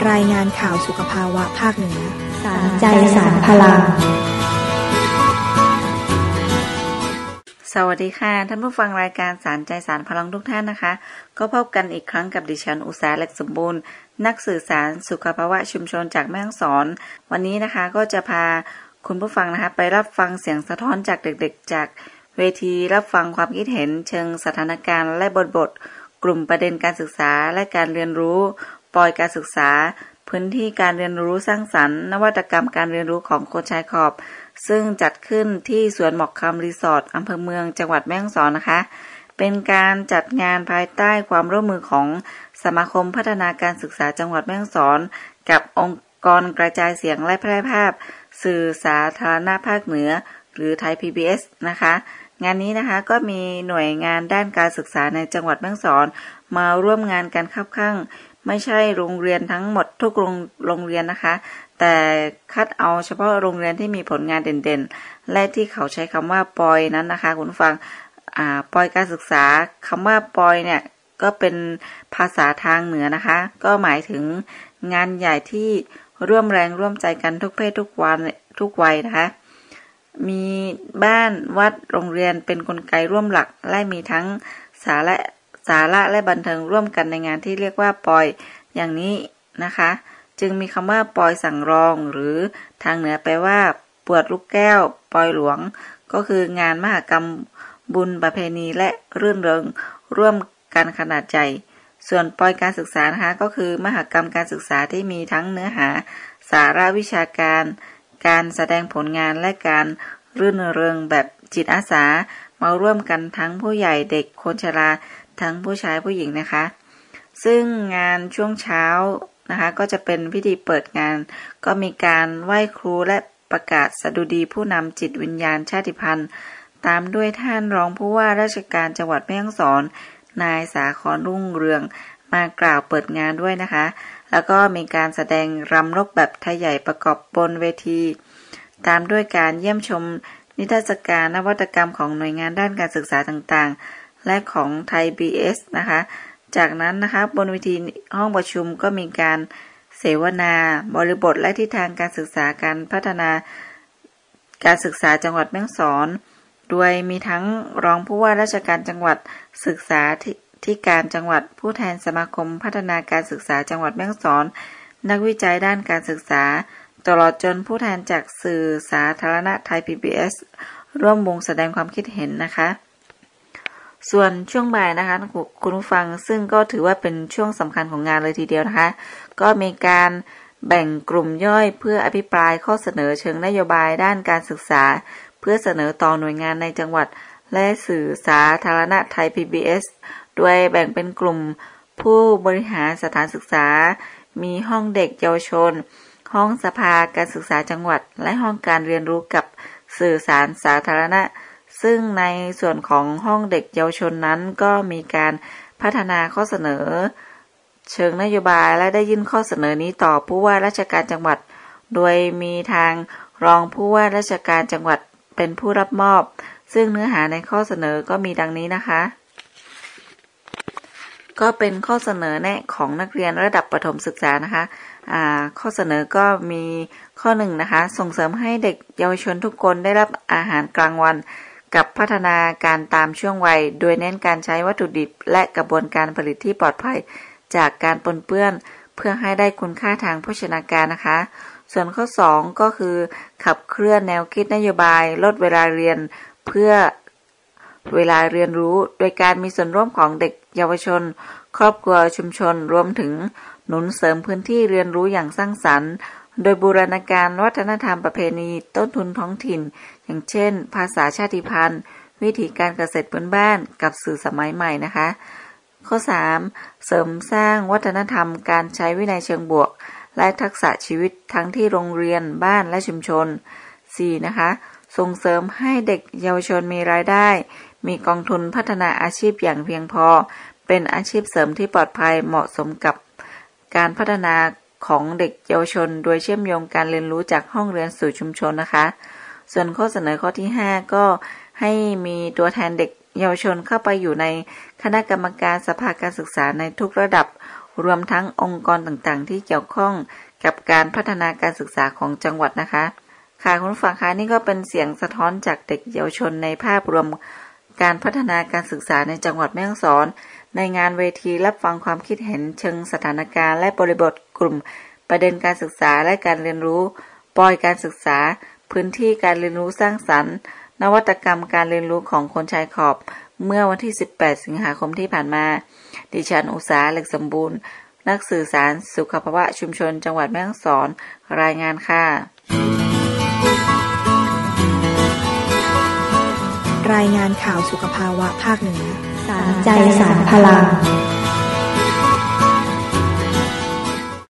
รายงานข่าวสุขภาวะภาคเหนือสารใจสารพลังสวัสดีค่ะท่านผู้ฟังรายการสารใจสารพลังทุกท่านนะคะก็พบกันอีกครั้งกับดิฉันอุษาเล็กสมบูรณ์นักสื่อสารสุขภาวะชุมชนจากแม่ฮ่องสอนวันนี้นะคะก็จะพาคุณผู้ฟังนะคะไปรับฟังเสียงสะท้อนจากเด็กๆจากเวทีรับฟังความคิดเห็นเชิงสถานการณ์และบทกลุ่มประเด็นการศึกษาและการเรียนรู้ปอยการศึกษาพื้นที่การเรียนรู้สร้างสรรค์นวัตกรรมการเรียนรู้ของโคชายขอบซึ่งจัดขึ้นที่สวนหมอกคำรีสอร์ทอำเภอเมืองจังหวัดแม่ฮ่องสอนนะคะเป็นการจัดงานภายใต้ความร่วมมือของสมาคมพัฒนาการศึกษาจังหวัดแม่ฮ่องสอนกับองค์กรกระจายเสียงและแพร่ภาพสื่อสาธารณภาคเหนือหรือไทย PBS นะคะงานนี้นะคะก็มีหน่วยงานด้านการศึกษาในจังหวัดแม่ฮ่องสอนมาร่วมงานกันคับข้างไม่ใช่โรงเรียนทั้งหมดทุกโรงเรียนนะคะแต่คัดเอาเฉพาะโรงเรียนที่มีผลงานเด่นๆและที่เขาใช้คำว่าปอยนั้นนะคะคุณฟังปอยการศึกษาคำว่าปอยเนี่ยก็เป็นภาษาทางเหนือนะคะก็หมายถึงงานใหญ่ที่ร่วมแรงร่วมใจกันทุกเพศทุกวัยนะคะมีบ้านวัดโรงเรียนเป็นกลไกร่วมหลักและมีทั้งสาระและบันเทิงร่วมกันในงานที่เรียกว่าปอยอย่างนี้นะคะจึงมีคำว่าปอยสั่งรองหรือทางเหนือแปลว่าปวดลูกแก้วปอยหลวงก็คืองานมหกรรมบุญประเพณีและรื่นเริงร่วมกันขนาดใหญ่ส่วนปอยการศึกษานะคะก็คือมหกรรมการศึกษาที่มีทั้งเนื้อหาสาระวิชาการการแสดงผลงานและการรื่นเริงแบบจิตอาสามาร่วมกันทั้งผู้ใหญ่เด็กคนชราทั้งผู้ชายผู้หญิงนะคะซึ่งงานช่วงเช้านะคะก็จะเป็นพิธีเปิดงานก็มีการไหว้ครูและประกาศสดุดีผู้นำจิตวิญญาณชาติพันธุ์ตามด้วยท่านรองผู้ว่าราชการจังหวัดแม่ฮ่องสอนนายสาครรุ่งเรืองมากล่าวเปิดงานด้วยนะคะแล้วก็มีการแสดงรำนกแบบไทยใหญ่ประกอบบนเวทีตามด้วยการเยี่ยมชมนิทรรศการนวัตกรรมของหน่วยงานด้านการศึกษาต่างๆและของไทย BS นะคะจากนั้นนะคะบนเวทีห้องประชุมก็มีการเสวนาบริบทและทิศทางการศึกษาการพัฒนาการศึกษาจังหวัดแม่ฮ่องสอนโดยมีทั้งรองผู้ว่าราชการจังหวัดศึกษาที่การจังหวัดผู้แทนสมาคมพัฒนาการศึกษาจังหวัดแม่ฮ่องสอนนักวิจัยด้านการศึกษาตลอดจนผู้แทนจากสื่อสาธารณะไทย PBS ร่วมวงแสดงความคิดเห็นนะคะส่วนช่วงบ่ายนะคะคุณผู้ฟังซึ่งก็ถือว่าเป็นช่วงสำคัญของงานเลยทีเดียวนะคะก็มีการแบ่งกลุ่มย่อยเพื่ออภิปรายข้อเสนอเชิงนโยบายด้านการศึกษาเพื่อเสนอต่อหน่วยงานในจังหวัดและสื่อสาธารณะไทย PBS โดยแบ่งเป็นกลุ่มผู้บริหารสถานศึกษามีห้องเด็กเยาวชนห้องสภาการศึกษาจังหวัดและห้องการเรียนรู้กับสื่อสารสาธารณะซึ่งในส่วนของห้องเด็กเยาวชนนั้นก็มีการพัฒนาข้อเสนอเชิงนโยบายและได้ยื่นข้อเสนอนี้ต่อผู้ว่าราชการจังหวัดโดยมีทางรองผู้ว่าราชการจังหวัดเป็นผู้รับมอบซึ่งเนื้อหาในข้อเสนอก็มีดังนี้นะคะก็เป็นข้อเสนอแนะของนักเรียนระดับประถมศึกษานะคะข้อเสนอก็มีข้อหนึ่งนะคะส่งเสริมให้เด็กเยาวชนทุกคนได้รับอาหารกลางวันกับพัฒนาการตามช่วงวัยโดยเน้นการใช้วัตถุดิบและกระบวนการผลิตที่ปลอดภัยจากการปนเปื้อนเพื่อให้ได้คุณค่าทางโภชนาการนะคะส่วนข้อ2ก็คือขับเคลื่อนแนวคิดนโยบายลดเวลาเรียนเพื่อเวลาเรียนรู้โดยการมีส่วนร่วมของเด็กเยาวชนครอบครัวชุมชนรวมถึงหนุนเสริมพื้นที่เรียนรู้อย่างสร้างสรรค์โดยบูรณาการวัฒนธรรมประเพณีต้นทุนท้องถิ่นอย่างเช่นภาษาชาติพันธุ์วิธีการเกษตรพื้นบ้านกับสื่อสมัยใหม่นะคะข้อ3เสริมสร้างวัฒนธรรมการใช้วินัยเชิงบวกและทักษะชีวิตทั้งที่โรงเรียนบ้านและชุมชน4นะคะส่งเสริมให้เด็กเยาวชนมีรายได้มีกองทุนพัฒนาอาชีพอย่างเพียงพอเป็นอาชีพเสริมที่ปลอดภัยเหมาะสมกับการพัฒนาของเด็กเยาวชนโดยเชื่อมโยงการเรียนรู้จากห้องเรียนสู่ชุมชนนะคะส่วนข้อเสนอข้อที่5ก็ให้มีตัวแทนเด็กเยาวชนเข้าไปอยู่ในคณะกรรมการสภาการศึกษาในทุกระดับรวมทั้งองค์กรต่างๆที่เกี่ยวข้องกับการพัฒนาการศึกษาของจังหวัดนะคะค่ะคุณผู้ฟังคะนี่ก็เป็นเสียงสะท้อนจากเด็กเยาวชนในภาพรวมการพัฒนาการศึกษาในจังหวัดแม่ฮ่องสอนในงานเวทีรับฟังความคิดเห็นเชิงสถานการณ์และบริบทกลุ่มประเด็นการศึกษาและการเรียนรู้ปอยการศึกษาพื้นที่การเรียนรู้สร้างสรรค์นวัตกรรมการเรียนรู้ของคนชายขอบเมื่อวันที่18สิงหาคมที่ผ่านมาดิฉันอุษาเหล็กสมบูรณ์นักสื่อสารสุขภาวะชุมชนจังหวัดแม่ฮ่องสอนรายงานค่ะรายงานข่าวสุขภาวะภาคเหนือสารใจสารพลัง